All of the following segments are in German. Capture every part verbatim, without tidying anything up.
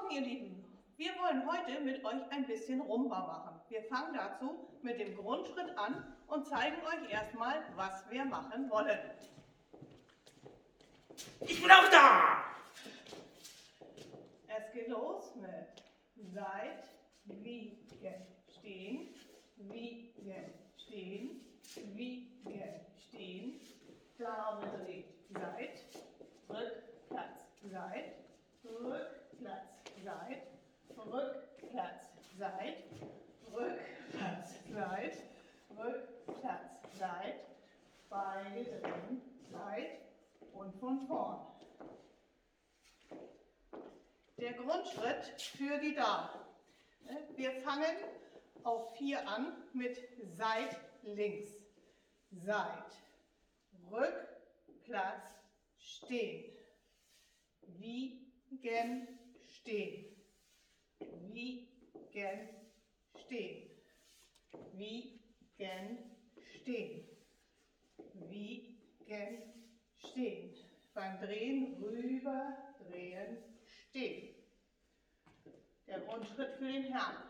Morgen, ihr Lieben. Wir wollen heute mit euch ein bisschen Rumba machen. Wir fangen dazu mit dem Grundschritt an und zeigen euch erstmal, was wir machen wollen. Ich bin auch da! Es geht los mit Seit, Wiegen, Stehen, Wiegen, Stehen, Wiegen, Stehen, Dame dreht, Seit, Rückplatz, Seit, Rückplatz, Seit, Rückplatz, Seit, Rückplatz, Seit, Rückplatz, Seit, Beine drehen, Seit und von vorn. Der Grundschritt für die Dame. Wir fangen auf vier an mit Seit links. Seit, Rückplatz, stehen. Wiegen, stehen. Wiegen, stehen. Wiegen, stehen. Wiegen, stehen. Beim Drehen rüber, drehen, stehen. Der Grundschritt für den Herrn.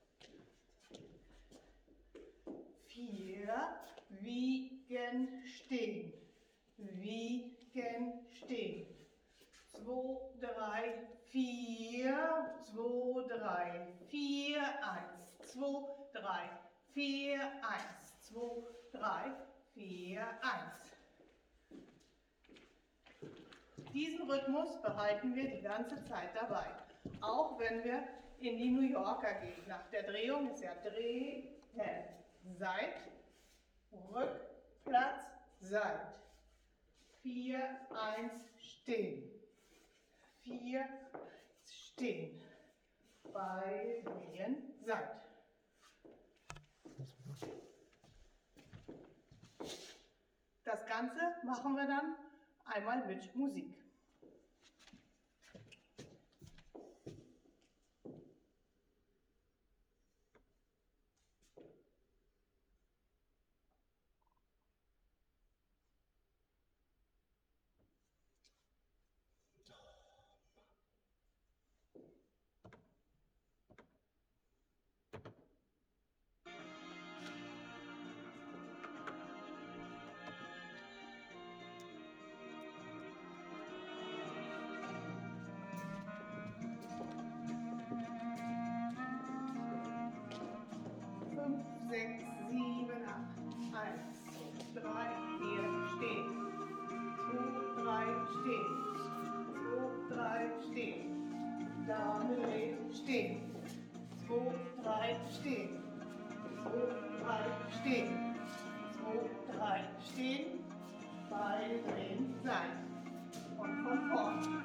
Vier, wiegen, stehen. Wiegen, stehen. Zwei, drei, vier, zwei, drei, vier, eins, zwei, drei, vier, eins, zwei, drei, vier, eins. Diesen Rhythmus behalten wir die ganze Zeit dabei, auch wenn wir in die New Yorker gehen. Nach der Drehung ist ja drehen, Seit, Rückplatz, Seit. vier, eins, stehen. vier, stehen. Beide drehen, Seit. Das Ganze machen wir dann einmal mit Musik. sechs, sieben, acht. eins, zwei, drei, vier, stehen. zwei, drei, stehen. zwei, drei, stehen. Dame dreht, stehen. zwei, drei, stehen. zwei, drei, stehen. zwei, drei, stehen. Beide drehen, Seit. Und von vorn.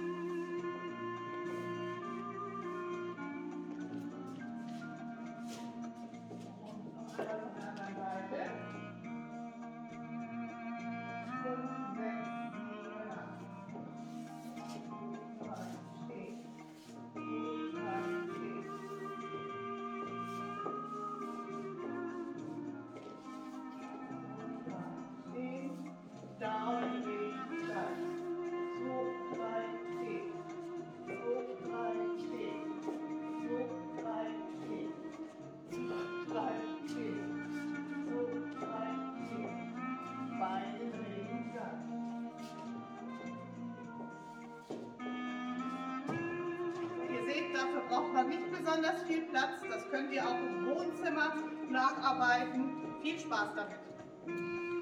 Dafür braucht man nicht besonders viel Platz. Das könnt ihr auch im Wohnzimmer nacharbeiten. Viel Spaß damit!